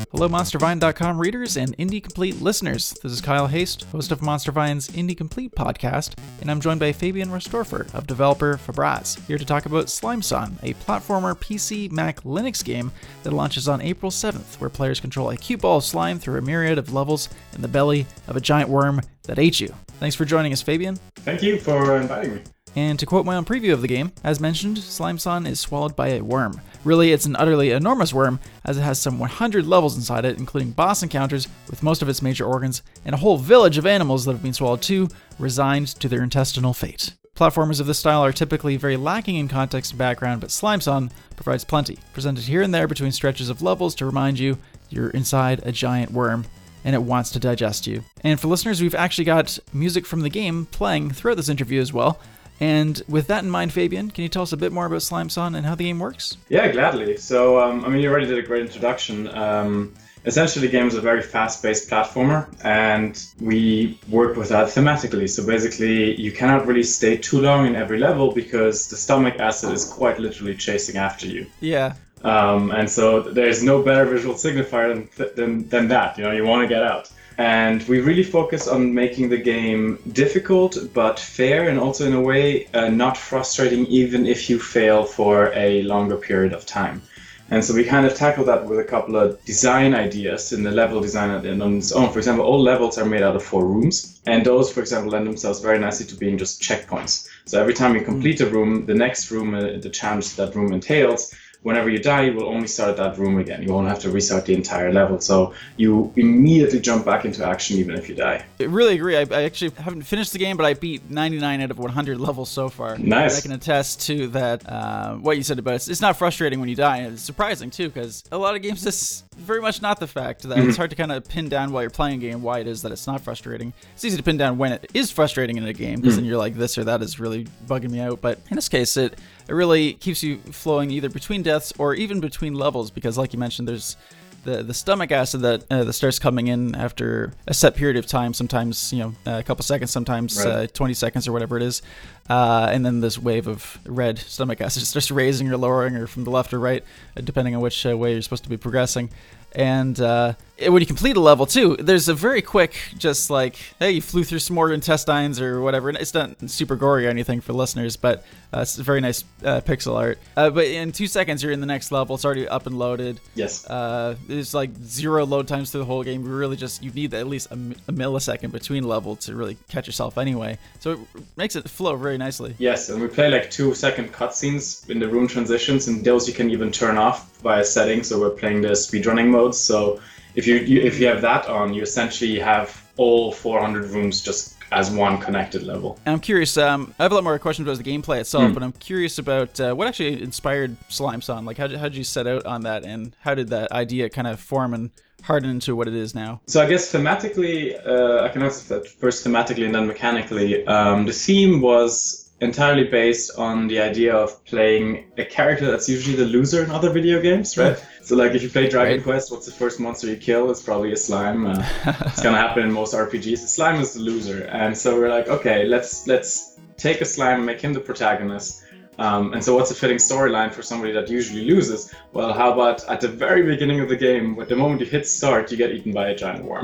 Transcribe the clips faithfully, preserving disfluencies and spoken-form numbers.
Hello, MonsterVine dot com readers and Indie Complete listeners. This is Kyle Haste, host of MonsterVine's Indie Complete podcast, and I'm joined by Fabian Restorfer of developer Fabraz, here to talk about Slimeson, a platformer P C, Mac, Linux game that launches on April seventh, where players control a cute ball of slime through a myriad of levels in the belly of a giant worm that ate you. Thanks for joining us, Fabian. Thank you for inviting me. And to quote my own preview of the game, as mentioned, Slimeson is swallowed by a worm. Really, it's an utterly enormous worm, as it has some one hundred levels inside it, including boss encounters with most of its major organs, and a whole village of animals that have been swallowed too, resigned to their intestinal fate. Platformers of this style are typically very lacking in context and background, but Slimeson provides plenty, presented here and there between stretches of levels to remind you you're inside a giant worm, and it wants to digest you. And for listeners, we've actually got music from the game playing throughout this interview as well. And with that in mind, Fabian, can you tell us a bit more about Slimeson and how the game works? Yeah, gladly. So, um, I mean, you already did a great introduction. Um, essentially, the game is a very fast-paced platformer, and we work with that thematically. So basically, you cannot really stay too long in every level because the stomach acid is quite literally chasing after you. Yeah. Um, and so there's no better visual signifier than, than, than that. You know, you want to get out. And we really focus on making the game difficult but fair, and also in a way uh, not frustrating even if you fail for a longer period of time. And so we kind of tackle that with a couple of design ideas in the level design on its own. For example, all levels are made out of four rooms, and those, for example, lend themselves very nicely to being just checkpoints. So every time you complete a room, the next room, uh, the challenge that room entails, whenever you die, you will only start at that room again. You won't have to restart the entire level. So you immediately jump back into action even if you die. I really agree. I, I actually haven't finished the game, but I beat ninety-nine out of one hundred levels so far. Nice. I can attest to that, uh, what you said about it. It's not frustrating when you die, and it's surprising too, because a lot of games, this very much not the fact that mm-hmm. it's hard to kind of pin down while you're playing a game why it is that it's not frustrating. It's easy to pin down when it is frustrating in a game, because mm-hmm. then you're like, this or that is really bugging me out. But in this case, it It really keeps you flowing either between deaths or even between levels, because like you mentioned, there's the the stomach acid that uh, that starts coming in after a set period of time, sometimes, you know, a couple seconds, sometimes right. uh, twenty seconds or whatever it is. Uh, and then this wave of red stomach acid starts raising or lowering or from the left or right, depending on which uh, way you're supposed to be progressing. And uh, when you complete a level, too, there's a very quick, just like, hey, you flew through some more intestines or whatever. And it's not super gory or anything for listeners, but uh, it's very nice uh, pixel art. Uh, but in two seconds, you're in the next level. It's already up and loaded. Yes. Uh, there's like zero load times through the whole game. You really just, you need at least a, a millisecond between level to really catch yourself anyway. So it makes it flow very nicely. Yes, and we play like two second cutscenes in the room transitions, and those you can even turn off via settings. So we're playing the speedrunning mode. So if you, you if you have that on, you essentially have all four hundred rooms just as one connected level. And I'm curious, um, I have a lot more questions about the gameplay itself, mm. but I'm curious about uh, what actually inspired Slimeson. Like, how did, how did you set out on that, and how did that idea kind of form and harden into what it is now? So I guess thematically, uh, I can answer that first thematically and then mechanically. Um, the theme was entirely based on the idea of playing a character that's usually the loser in other video games, right? So like if you play Dragon right. Quest, what's the first monster you kill? It's probably a slime. Uh, it's gonna happen in most R P Gs. The slime is the loser, and so we're like, okay, let's let's take a slime and make him the protagonist. Um, and so what's a fitting storyline for somebody that usually loses? Well, how about at the very beginning of the game, at the moment you hit start, you get eaten by a giant worm.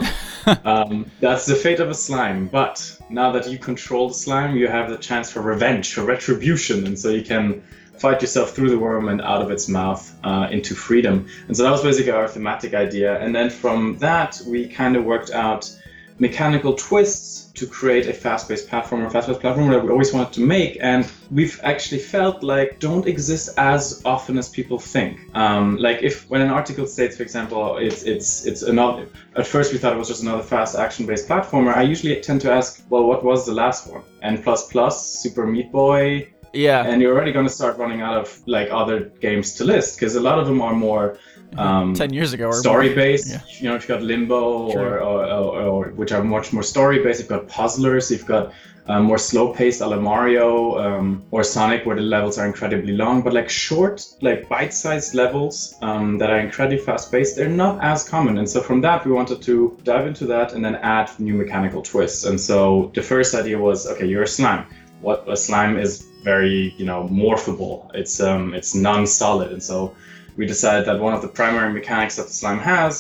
um, that's the fate of a slime. But now that you control the slime, you have the chance for revenge, for retribution. And so you can fight yourself through the worm and out of its mouth uh, into freedom. And so that was basically our thematic idea. And then from that, we kind of worked out mechanical twists to create a fast-paced platformer, fast-paced platformer that we always wanted to make, and we've actually felt like don't exist as often as people think. Um, like if when an article states, for example, it's it's it's another. At first we thought it was just another fast action-based platformer. I usually tend to ask, well, what was the last one? N plus plus, Super Meat Boy. Yeah. And you're already going to start running out of like other games to list, because a lot of them are more um, ten years ago, or story-based. Yeah. You know, you've got Limbo, or, or, or, or which are much more story-based. You've got puzzlers. You've got um, more slow-paced, a la Mario um, or Sonic, where the levels are incredibly long. But like short, like bite-sized levels um, that are incredibly fast-paced, they're not as common. And so from that, we wanted to dive into that and then add new mechanical twists. And so the first idea was, okay, you're a slime. What a slime is very, you know, morphable. It's um, it's non-solid, and so we decided that one of the primary mechanics that the slime has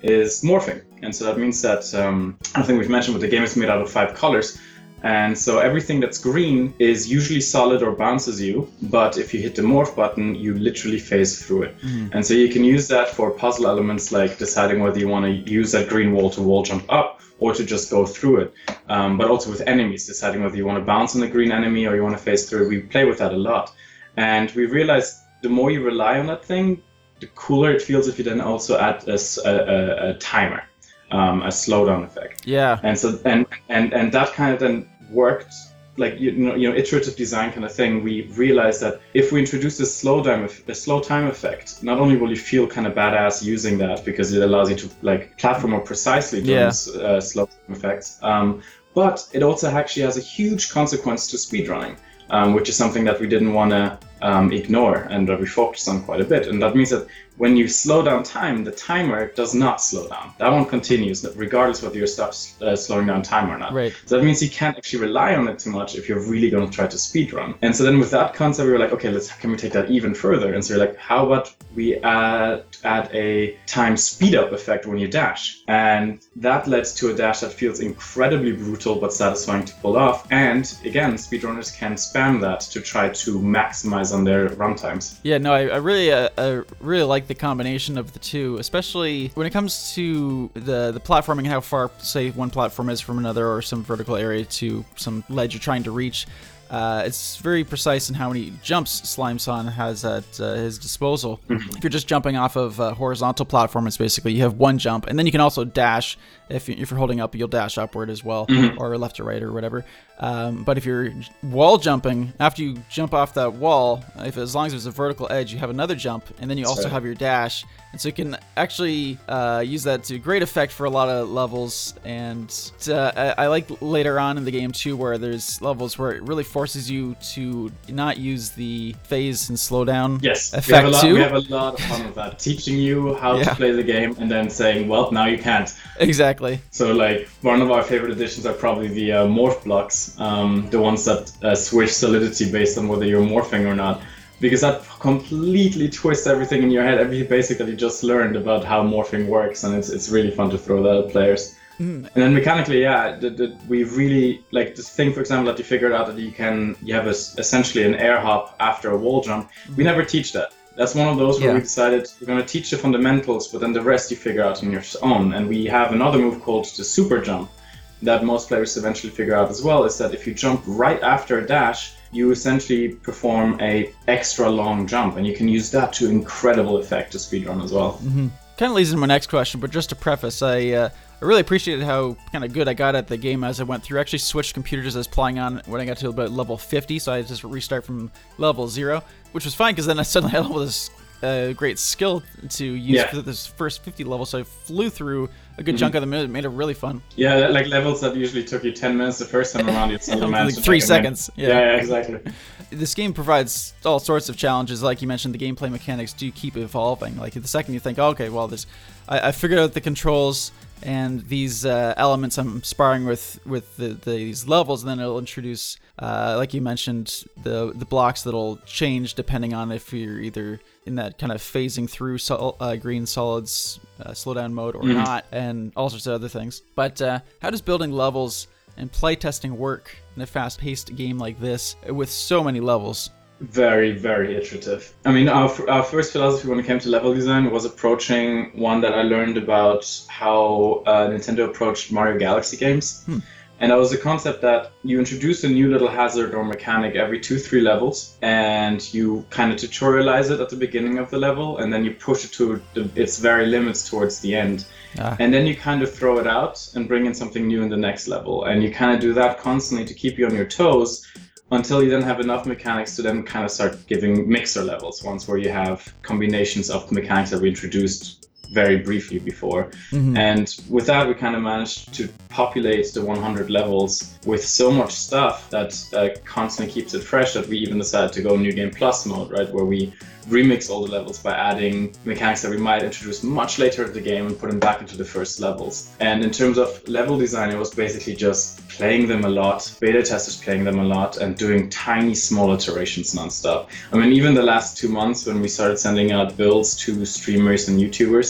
is morphing. And so that means that, um, I think we've mentioned, but the game is made out of five colors. And so everything that's green is usually solid or bounces you, but if you hit the morph button, you literally phase through it. Mm. And so you can use that for puzzle elements like deciding whether you want to use that green wall to wall jump up or to just go through it. Um, but also with enemies, deciding whether you want to bounce on the green enemy or you want to phase through it. We play with that a lot. And we realized the more you rely on that thing, the cooler it feels if you then also add a, a, a timer. Um, a slowdown effect. Yeah. And so and and and that kind of then worked, like you know you know iterative design kind of thing. We realized that if we introduce a slow time a slow time effect, not only will you feel kind of badass using that because it allows you to like platform more precisely during yeah. uh, slow time effects, um, but it also actually has a huge consequence to speedrunning, um, which is something that we didn't want to um, ignore and that we focused on quite a bit. And that means that when you slow down time, the timer does not slow down. That one continues regardless whether you're stop, uh, slowing down time or not. Right. So that means you can't actually rely on it too much if you're really going to try to speedrun. And so then with that concept, we were like, okay, let's can we take that even further? And so we're like, how about we add add a time speed up effect when you dash? And that led to a dash that feels incredibly brutal but satisfying to pull off. And again, speedrunners can spam that to try to maximize on their runtimes. Yeah, no, I, I really, uh, I really like the combination of the two, especially when it comes to the the platforming and how far, say, one platform is from another or some vertical area to some ledge you're trying to reach. Uh, it's very precise in how many jumps Slimeson has at uh, his disposal. Mm-hmm. If you're just jumping off of a horizontal platform, it's basically you have one jump, and then you can also dash. If, you, if you're holding up, you'll dash upward as well, mm-hmm. or left or right or whatever. Um, but if you're wall jumping, after you jump off that wall, if as long as there's a vertical edge, you have another jump, and then you also Sorry. have your dash. And so you can actually uh, use that to great effect for a lot of levels. And uh, I, I like later on in the game too, where there's levels where it really forces you to not use the phase and slow down yes, effect we have a lot, too. We have a lot of fun with that, teaching you how yeah. to play the game and then saying, well, now you can't. Exactly. So like one of our favorite additions are probably the uh, morph blocks, um, the ones that uh, switch solidity based on whether you're morphing or not. Because that completely twists everything in your head. Everything basically just learned about how morphing works, and it's it's really fun to throw that at players. Mm. And then mechanically, yeah, the, the, we really like this thing, for example, that you figured out that you can you have a, essentially an air hop after a wall jump. Mm. We never teach that. That's one of those where yeah. we decided we're going to teach the fundamentals, but then the rest you figure out on your own. And we have another move called the super jump that most players eventually figure out as well. Is that if you jump right after a dash, you essentially perform a extra long jump, and you can use that to incredible effect to speedrun as well. Mm-hmm. Kind of leads into my next question, but just to preface, I uh, I really appreciated how kind of good I got at the game as I went through. I actually switched computers as I was playing on when I got to about level fifty, so I had to just restart from level zero, which was fine because then I suddenly had all this uh, great skill to use yeah. for this first fifty levels, so I flew through a good mm-hmm. chunk of them. It made it really fun. Yeah, like levels that usually took you ten minutes the first time around, you'd suddenly manage like to three seconds. Yeah. yeah, yeah, exactly. This game provides all sorts of challenges. Like you mentioned, the gameplay mechanics do keep evolving. Like the second you think, oh, okay, well, this, I, I figured out the controls and these uh, elements I'm sparring with with the, the, these levels, and then it'll introduce, uh, like you mentioned, the the blocks that'll change depending on if you're either in that kind of phasing through sol- uh, green solids uh, slowdown mode or mm. not, and all sorts of other things. But uh, how does building levels and playtesting work in a fast-paced game like this with so many levels? Very, very iterative. I mean, our, our first philosophy when it came to level design was approaching one that I learned about how uh, Nintendo approached Mario Galaxy games. Hmm. And that was the concept that you introduce a new little hazard or mechanic every two, three levels, and you kind of tutorialize it at the beginning of the level, and then you push it to the, its very limits towards the end. Ah. And then you kind of throw it out and bring in something new in the next level. And you kind of do that constantly to keep you on your toes, until you then have enough mechanics to then kind of start giving mixer levels, ones where you have combinations of the mechanics that we introduced very briefly before. Mm-hmm. And with that, we kind of managed to populate the one hundred levels with so much stuff that uh, constantly keeps it fresh that we even decided to go New Game Plus mode, right, where we remix all the levels by adding mechanics that we might introduce much later in the game and put them back into the first levels. And in terms of level design, it was basically just playing them a lot, beta testers playing them a lot, and doing tiny small iterations nonstop. I mean, even the last two months when we started sending out builds to streamers and YouTubers,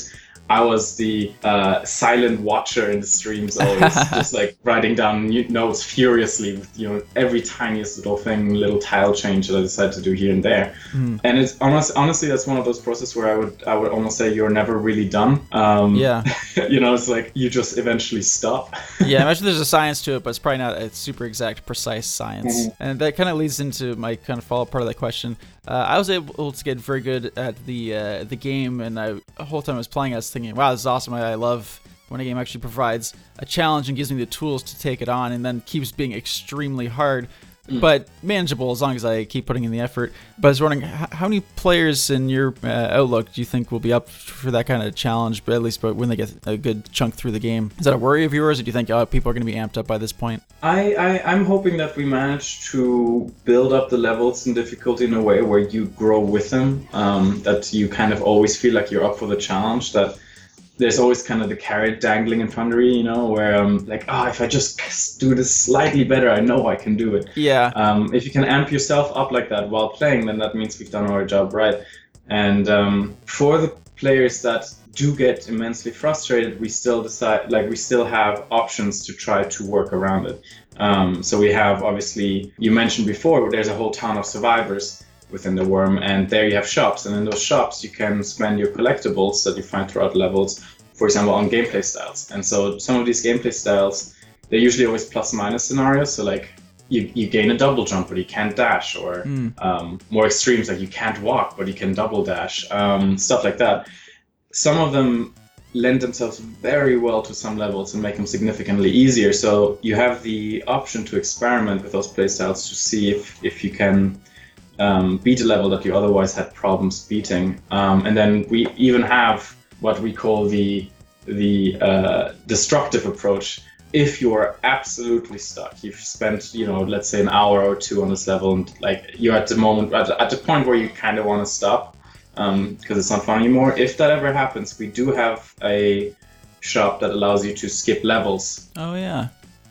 I was the uh, silent watcher in the streams, always just like writing down notes furiously with, you know, every tiniest little thing, little tile change that I decided to do here and there. Mm. And it's honest, honestly, that's one of those processes where I would I would almost say you're never really done. Um, yeah. You know, it's like you just eventually stop. Yeah, I imagine there's a science to it, but it's probably not a super exact, precise science. Mm-hmm. And that kind of leads into my kind of follow-up part of that question. Uh, I was able to get very good at the uh, the game, and I, the whole time I was playing, I was thinking, wow, this is awesome. I, I love when a game actually provides a challenge and gives me the tools to take it on, and then keeps being extremely hard, mm. but manageable as long as I keep putting in the effort. But I was wondering, how many players in your uh, outlook do you think will be up for that kind of challenge, but at least but when they get a good chunk through the game? Is that a worry of yours, or do you think oh, people are going to be amped up by this point? I, I, I'm hoping that we manage to build up the levels and difficulty in a way where you grow with them, um, that you kind of always feel like you're up for the challenge, that there's always kind of the carrot dangling in front of you, you know, where I'm um, like, oh, if I just do this slightly better, I know I can do it. Yeah. Um, if you can amp yourself up like that while playing, then that means we've done our job right. And um, for the players that do get immensely frustrated, we still decide, like, we still have options to try to work around it. Um, so we have, obviously, you mentioned before, there's a whole town of survivors within the worm, and there you have shops, and in those shops you can spend your collectibles that you find throughout levels, for example, on gameplay styles. And so some of these gameplay styles, they're usually always plus minus scenarios, so like you, you gain a double jump but you can't dash, or mm. um, more extremes like you can't walk but you can double dash, um, stuff like that. Some of them lend themselves very well to some levels and make them significantly easier, so you have the option to experiment with those playstyles to see if, if you can Um, beat a level that you otherwise had problems beating. Um, and then we even have what we call the the uh, destructive approach. If you're absolutely stuck, you've spent, you know, let's say an hour or two on this level, and like you're at the moment, at, at the point where you kind of want to stop because um, it's not fun anymore. If that ever happens, we do have a shop that allows you to skip levels. Oh yeah.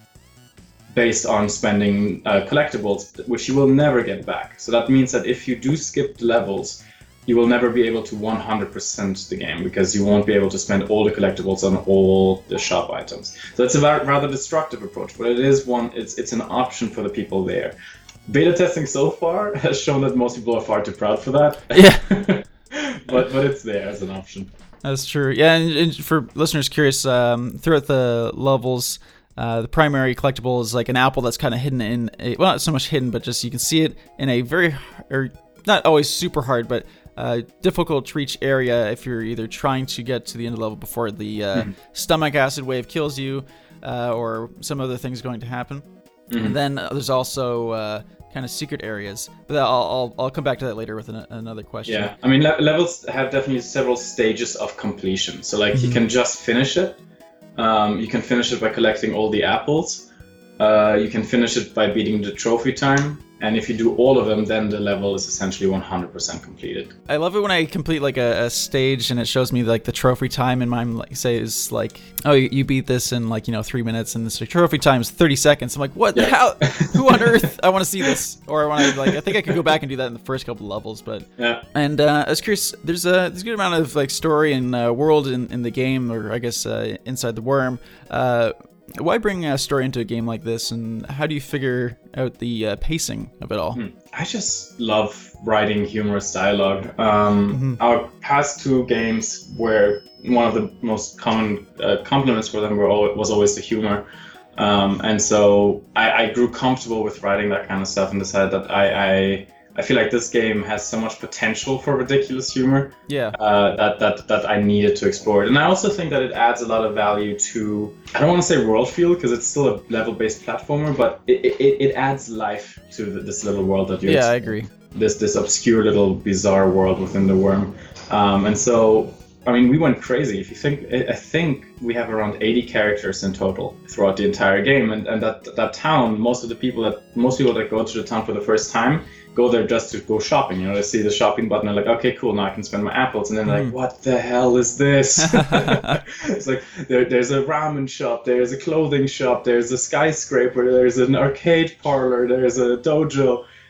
Based on spending uh, collectibles, which you will never get back. So that means that if you do skip the levels, you will never be able to one hundred percent the game, because you won't be able to spend all the collectibles on all the shop items. So it's a rather destructive approach, but it is one. It's it's an option for the people there. Beta testing so far has shown that most people are far too proud for that. Yeah. but but it's there as an option. That's true. Yeah, and, and for listeners curious, um, throughout the levels, Uh, the primary collectible is like an apple that's kind of hidden in a, well, not so much hidden, but just you can see it in a very, or not always super hard, but uh, difficult to reach area if you're either trying to get to the end of the level before the uh, mm-hmm. stomach acid wave kills you, uh, or some other things going to happen. Mm-hmm. And then there's also uh, kind of secret areas, but I'll, I'll I'll come back to that later with an, another question. Yeah, I mean le- levels have definitely several stages of completion. So like mm-hmm. you can just finish it. Um, you can finish it by collecting all the apples. Uh, you can finish it by beating the trophy time. And if you do all of them, then the level is essentially one hundred percent completed. I love it when I complete like a, a stage and it shows me like the trophy time, and mine like say is like, oh, you, you beat this in like, you know, three minutes, and the trophy time is thirty seconds. I'm like, what? Yeah. How? Who on earth? I want to see this, or I want to like. I think I could go back and do that in the first couple levels, but yeah. And uh, I was curious. There's a there's a good amount of like story and uh, world in, in the game, or I guess uh, inside the worm. Uh, Why bring a story into a game like this, and how do you figure out the uh, pacing of it all? Hmm. I just love writing humorous dialogue. Um, mm-hmm. Our past two games, where one of the most common uh, compliments for them were always, was always the humor. Um, and so I, I grew comfortable with writing that kind of stuff and decided that I, I I feel like this game has so much potential for ridiculous humor. Yeah. Uh, that that that I needed to explore it, and I also think that it adds a lot of value to. I don't want to say world feel because it's still a level-based platformer, but it it, it adds life to the, this little world that you. Yeah, explore. I agree. This this obscure little bizarre world within the worm, um, and so I mean we went crazy. If you think, I think we have around eighty characters in total throughout the entire game, and and that that town, most of the people that most people that go to the town for the first time go there just to go shopping. You know, they see the shopping button, they're like, okay, cool, now I can spend my apples. And then they're mm. like, what the hell is this? It's like, there, there's a ramen shop, there's a clothing shop, there's a skyscraper, there's an arcade parlor, there's a dojo.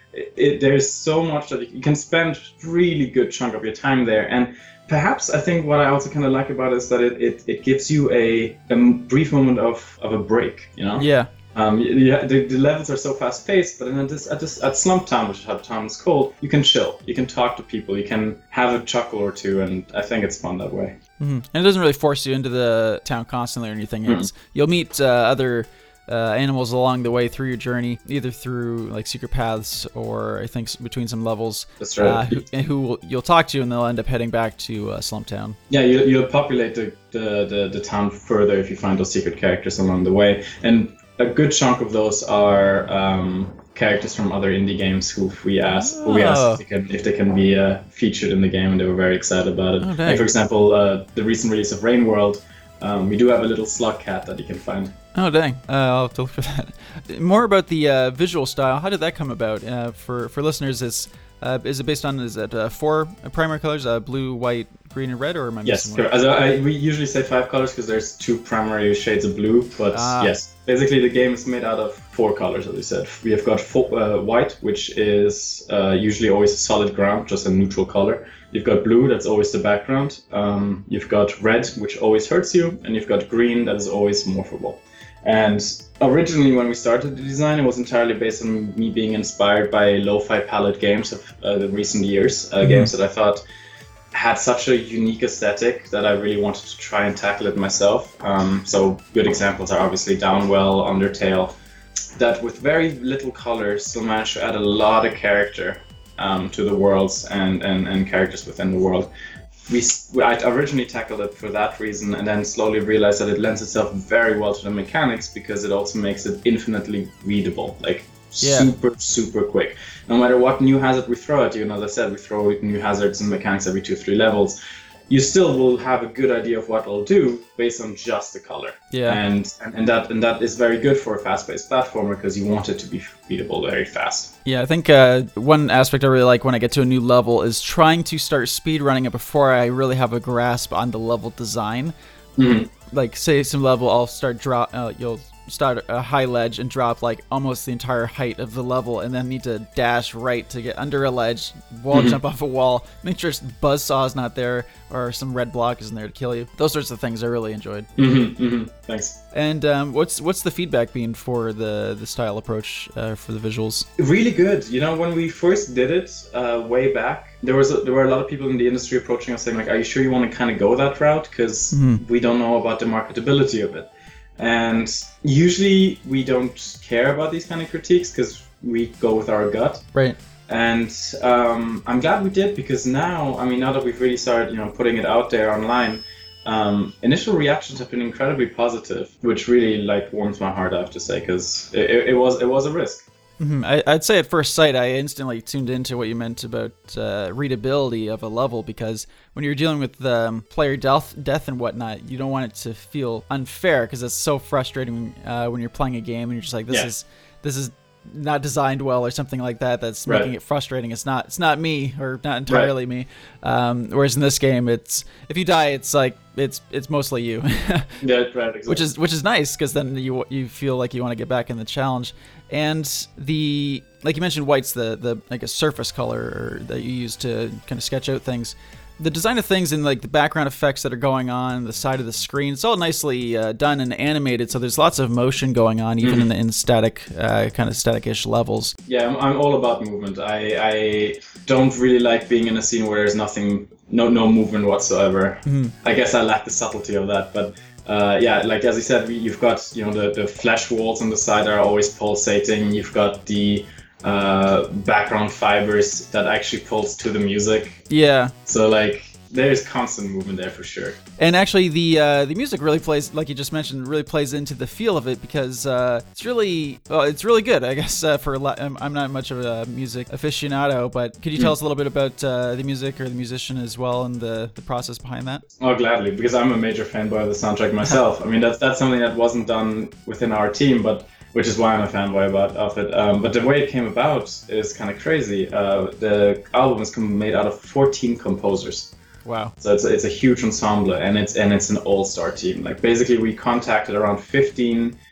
it, it, there's so much that you can spend really good chunk of your time there. And perhaps I think what I also kind of like about it is that it, it, it gives you a, a brief moment of, of a break, you know? Yeah. Um, yeah, the, the levels are so fast paced, but then at this at this at Slump Town, which is how the town is called, you can chill, you can talk to people, you can have a chuckle or two, and I think it's fun that way. Mm-hmm. And it doesn't really force you into the town constantly or anything. Mm-hmm. It's, you'll meet uh, other uh, animals along the way through your journey, either through like secret paths or I think between some levels. That's right. Uh, who, and who will, you'll talk to, and they'll end up heading back to uh, Slump Town. Yeah, you, you'll populate the, the, the, the town further if you find those secret characters along the way, and a good chunk of those are um, characters from other indie games who we asked, who we asked if they can, if they can be uh, featured in the game, and they were very excited about it. Oh, like, for example, uh, the recent release of Rain World, um, we do have a little slug cat that you can find. Oh, dang. Uh, I'll have to look for that. More about the uh, visual style. How did that come about? Uh, for, for listeners, is, uh, is it based on, is it uh, four primary colors, uh, blue, white, green, and red, or am I yes, missing one? Yes, I, we usually say five colors because there's two primary shades of blue, but ah. yes. Basically, the game is made out of four colors, as we said. We have got four, uh, white, which is uh, usually always a solid ground, just a neutral color. You've got blue, that's always the background. Um, you've got red, which always hurts you, and you've got green, that is always morphable. And originally, when we started the design, it was entirely based on me being inspired by lo-fi palette games of uh, the recent years, uh, mm-hmm. games that I thought had such a unique aesthetic that I really wanted to try and tackle it myself. Um, so good examples are obviously Downwell, Undertale, that with very little color still managed to add a lot of character um, to the worlds and, and, and characters within the world. We, I originally tackled it for that reason, and then slowly realized that it lends itself very well to the mechanics because it also makes it infinitely readable. Like, yeah. super, super quick. No matter what new hazard we throw at you, and as I said, we throw new hazards and mechanics every two or three levels, you still will have a good idea of what it'll do based on just the color. Yeah. And and, and that and that is very good for a fast-paced platformer because you want it to be readable very fast. Yeah, I think uh, one aspect I really like when I get to a new level is trying to start speedrunning it before I really have a grasp on the level design. Mm-hmm. Like, say some level, I'll start drop. Uh, you'll start a high ledge and drop like almost the entire height of the level, and then need to dash right to get under a ledge, wall mm-hmm. jump off a wall, make sure Buzzsaw's not there or some red block isn't there to kill you. Those sorts of things I really enjoyed. Mm-hmm, mm-hmm. Thanks. And um, what's what's the feedback been for the the style approach uh, for the visuals? Really good. You know, when we first did it uh, way back, there was a, there were a lot of people in the industry approaching us saying like, "Are you sure you want to kind of go that route? Because mm-hmm. we don't know about the marketability of it." And usually we don't care about these kind of critiques because we go with our gut. Right. And um, I'm glad we did because now, I mean, now that we've really started, you know, putting it out there online, um, initial reactions have been incredibly positive, which really like warms my heart, I have to say, because it, it was it was a risk. Mm-hmm. I, I'd say at first sight, I instantly tuned into what you meant about uh, readability of a level, because when you're dealing with um, player death, death and whatnot, you don't want it to feel unfair, because it's so frustrating uh, when you're playing a game and you're just like, this yeah. is this is not designed well or something like that. That's right. making it frustrating. It's not it's not me or not entirely right. me. Um, whereas in this game, it's if you die, it's like it's it's mostly you. yeah, right. Exactly. Which is which is nice, because then you you feel like you want to get back in the challenge. And the like you mentioned, white's the the like a surface color that you use to kind of sketch out things. The design of things and like the background effects that are going on the side of the screen, it's all nicely uh, done and animated. So there's lots of motion going on, even mm-hmm. in the in static uh, kind of static-ish levels. Yeah, I'm, I'm all about movement. I I don't really like being in a scene where there's nothing, no no movement whatsoever. Mm-hmm. I guess I lack the subtlety of that, but. Uh, yeah, like as I said, we, you've got you know the, the flash walls on the side are always pulsating. You've got the uh, background fibers that actually pulse to the music. Yeah. So like there's constant movement there for sure. And actually, the uh, the music really plays, like you just mentioned, really plays into the feel of it, because uh, it's really well, it's really good. I guess uh, for a lot, I'm, I'm not much of a music aficionado, but could you tell mm. us a little bit about uh, the music or the musician as well, and the, the process behind that? Oh, gladly, because I'm a major fanboy of the soundtrack myself. I mean, that's that's something that wasn't done within our team, but which is why I'm a fanboy about of it. Um, but the way it came about is kind of crazy. Uh, the album is made out of fourteen composers. Wow. So it's a, it's a huge ensemble, and it's and it's an all-star team. Like basically we contacted around fifteen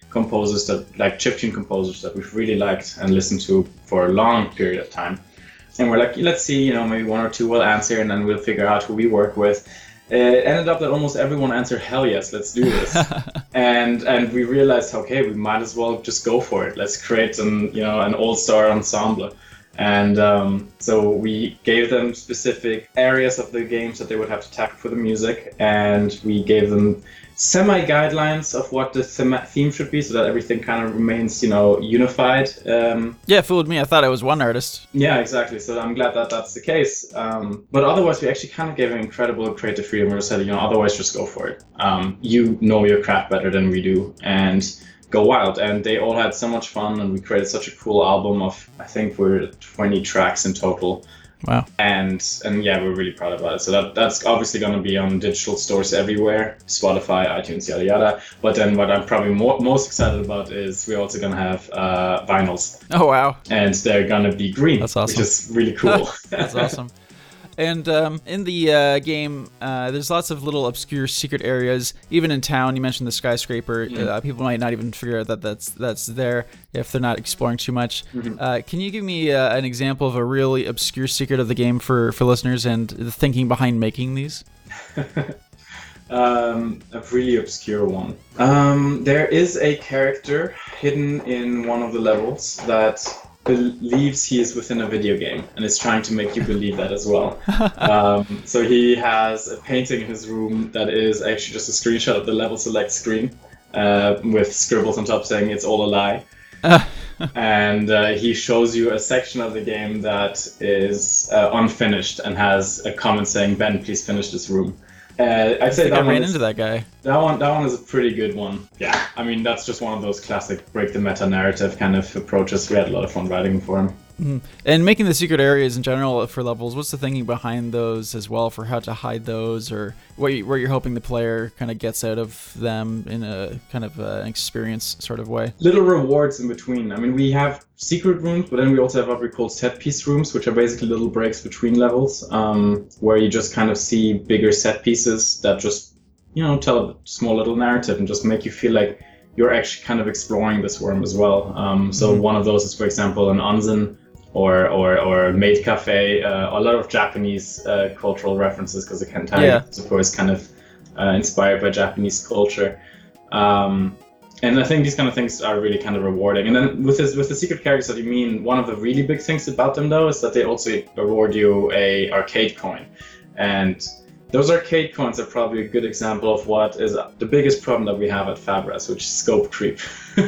composers that like chiptune composers that we've really liked and listened to for a long period of time. And we're like, let's see, you know, maybe one or two will answer, and then we'll figure out who we work with. It ended up that almost everyone answered, hell yes, let's do this. and and we realized, okay, we might as well just go for it. Let's create an, you know, an all-star ensemble. And um, so we gave them specific areas of the games that they would have to tackle for the music, and we gave them semi-guidelines of what the thema- theme should be, so that everything kind of remains, you know, unified. Um, yeah, fooled me. I thought it was one artist. Yeah, exactly. So I'm glad that that's the case. Um, but otherwise, we actually kind of gave an incredible creative freedom. We said, you know, otherwise just go for it. Um, you know your craft better than we do, and go wild. And they all had so much fun, and we created such a cool album of, I think we're twenty tracks in total. Wow. And and yeah, we're really proud about it. So that that's obviously going to be on digital stores everywhere, Spotify, iTunes, yada yada. But then what I'm probably more, most excited about is we're also going to have uh, vinyls. Oh wow. And they're going to be green. That's awesome. Which is really cool. That's awesome. And um, in the uh, game, uh, there's lots of little obscure secret areas. Even in town, you mentioned the skyscraper. Mm-hmm. Uh, people might not even figure out that that's that's there if they're not exploring too much. Mm-hmm. Uh, can you give me uh, an example of a really obscure secret of the game for, for listeners and the thinking behind making these? um, a really obscure one. Um, there is a character hidden in one of the levels that believes he is within a video game, and is trying to make you believe that as well. um, so he has a painting in his room that is actually just a screenshot of the level select screen uh, with scribbles on top saying it's all a lie. and uh, he shows you a section of the game that is uh, unfinished and has a comment saying, "Ben, please finish this room." Uh, I'd say I that I one ran is, into that guy. That one, that one is a pretty good one. Yeah, I mean that's just one of those classic break the meta narrative kind of approaches. We had a lot of fun writing for him. Mm-hmm. And making the secret areas in general for levels, what's the thinking behind those as well for how to hide those, or what you, where you're hoping the player kind of gets out of them in a kind of uh, an experience sort of way? Little rewards in between. I mean, we have secret rooms, but then we also have what we call set piece rooms, which are basically little breaks between levels, um, where you just kind of see bigger set pieces that just, you know, tell a small little narrative and just make you feel like you're actually kind of exploring this world as well. Um, so mm-hmm. one of those is, for example, an onsen, or or or maid cafe, uh, a lot of Japanese uh, cultural references, because the Kentari yeah. is of course kind of uh, inspired by Japanese culture. Um, and I think these kind of things are really kind of rewarding. And then with this, with the secret characters that you mean, one of the really big things about them though is that they also reward you a arcade coin. And those arcade coins are probably a good example of what is the biggest problem that we have at Fabras, which is scope creep.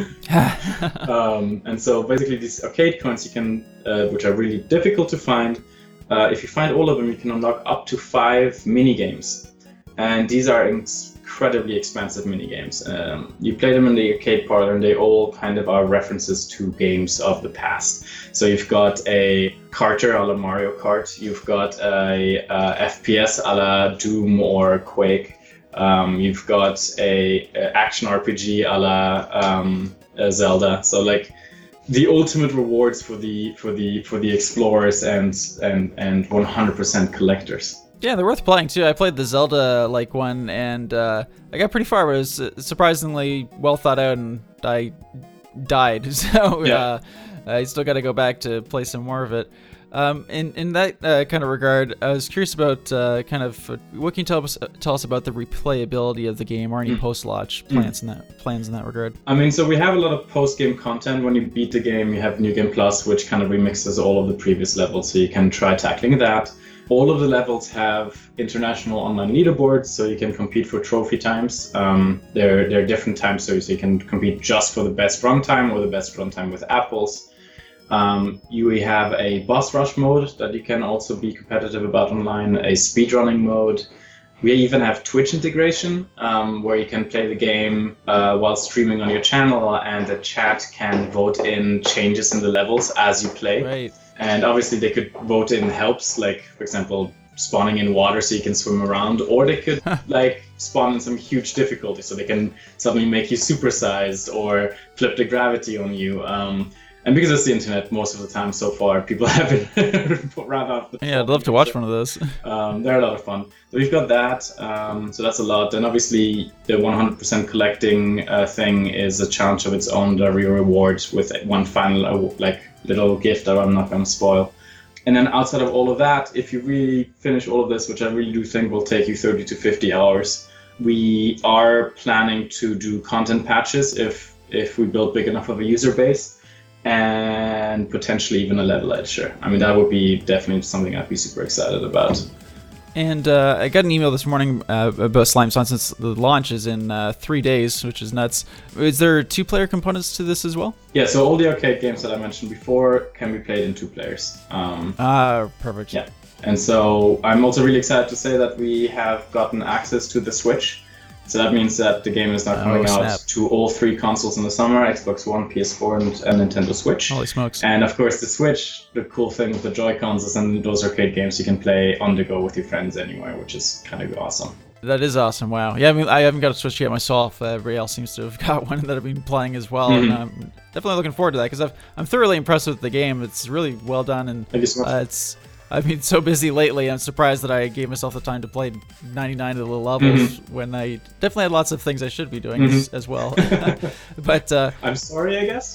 um, and so basically these arcade coins you can, uh, which are really difficult to find, uh, if you find all of them, you can unlock up to five mini games. And these are incredibly expensive mini games. Um, you play them in the arcade parlor, and they all kind of are references to games of the past. So you've got a karter a la Mario Kart, you've got a, a F P S a la Doom or Quake, um, you've got a, a action R P G a la um, a Zelda. So like the ultimate rewards for the for the for the explorers and and and one hundred percent collectors. Yeah, they're worth playing too. I played the Zelda-like one, and uh, I got pretty far. But it was surprisingly well thought out, and I died. So yeah. uh, I still got to go back to play some more of it. Um, in in that uh, kind of regard, I was curious about uh, kind of uh, what can you tell us tell us about the replayability of the game, or any mm. post-launch plans mm. in that plans in that regard? I mean, so we have a lot of post-game content. When you beat the game, you have New Game Plus, which kind of remixes all of the previous levels, so you can try tackling that. All of the levels have international online leaderboards, so you can compete for trophy times. Um, there, there are different times, so you can compete just for the best run time or the best run time with apples. Um, you have a boss rush mode that you can also be competitive about online, a speedrunning mode. We even have Twitch integration, um, where you can play the game uh, while streaming on your channel, and the chat can vote in changes in the levels as you play. Right. And obviously they could vote in helps, like, for example, spawning in water so you can swim around, or they could like spawn in some huge difficulty so they can suddenly make you supersized or flip the gravity on you. Um, And because it's the internet, most of the time so far, people have been rather off the Yeah, I'd love to watch one of those. Um, they're a lot of fun. So we've got that. Um, so that's a lot. And obviously, the one hundred percent collecting uh, thing is a challenge of its own that we reward with one final uh, like little gift that I'm not going to spoil. And then outside of all of that, if you really finish all of this, which I really do think will take you thirty to fifty hours, we are planning to do content patches if if we build big enough of a user base. And potentially even a level editor. I mean, that would be definitely something I'd be super excited about. And uh, I got an email this morning uh, about Slimeson since the launch is in uh, three days, which is nuts. Is there two-player components to this as well? Yeah, so all the arcade games that I mentioned before can be played in two players. Um, ah, perfect. Yeah, and so I'm also really excited to say that we have gotten access to the Switch. So that means that the game is now coming oh, out to all three consoles in the summer, Xbox One, P S four, and, and Nintendo Switch. Holy smokes. And of course the Switch, the cool thing with the Joy-Cons is in those arcade games you can play on the go with your friends anywhere, which is kind of awesome. That is awesome, wow. Yeah, I mean, I haven't got a Switch yet myself. Uh, everybody else seems to have got one that I've been playing as well. Mm-hmm. And I'm definitely looking forward to that because I'm thoroughly impressed with the game. It's really well done. And Thank you so much. Uh, it's... I've been so busy lately, I'm surprised that I gave myself the time to play ninety-nine of the levels mm-hmm. when I definitely had lots of things I should be doing mm-hmm. as, as well. But uh, I'm sorry, I guess.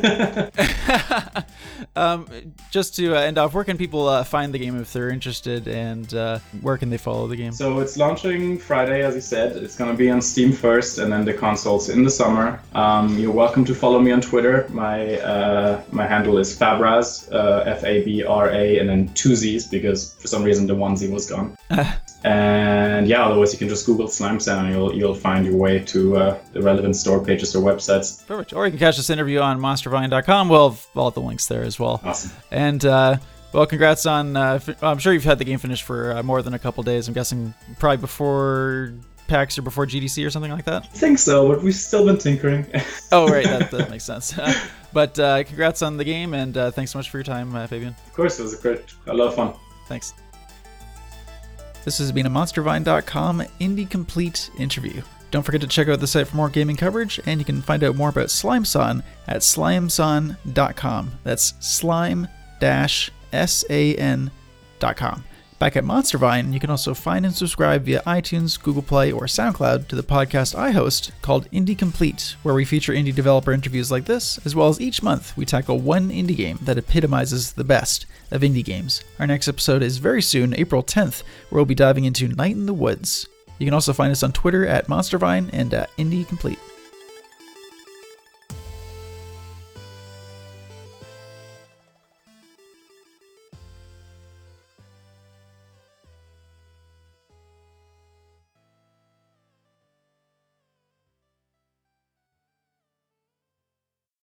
um, just to uh, end off, where can people uh, find the game if they're interested, and uh, where can they follow the game? So it's launching Friday, as you said. It's going to be on Steam first, and then the consoles in the summer. Um, you're welcome to follow me on Twitter. My uh, my handle is Fabraz, uh, F A B R A, and then two Z's because for some reason the one Z was gone. And yeah, otherwise you can just Google Slimeson and you'll you'll find your way to uh, the relevant store pages or websites. Perfect. Or you can catch this interview on monster vine dot com. We'll have all the links there as well. Awesome. And uh, well, congrats on. Uh, I'm sure you've had the game finished for uh, more than a couple days. I'm guessing probably before PAX or before G D C or something like that. I think so, but we've still been tinkering. Oh right, that, that makes sense. But uh, congrats on the game, and uh, thanks so much for your time, uh, Fabian. Of course, it was a great, a lot of fun. Thanks. This has been a monster vine dot com Indie Complete interview. Don't forget to check out the site for more gaming coverage, and you can find out more about Slimeson at slimeson dot com. That's slime dash S A N dot com. Back at MonsterVine, you can also find and subscribe via iTunes, Google Play, or SoundCloud to the podcast I host called Indie Complete, where we feature indie developer interviews like this, as well as each month we tackle one indie game that epitomizes the best of indie games. Our next episode is very soon, April tenth, where we'll be diving into Night in the Woods. You can also find us on Twitter at MonsterVine and at Indie Complete.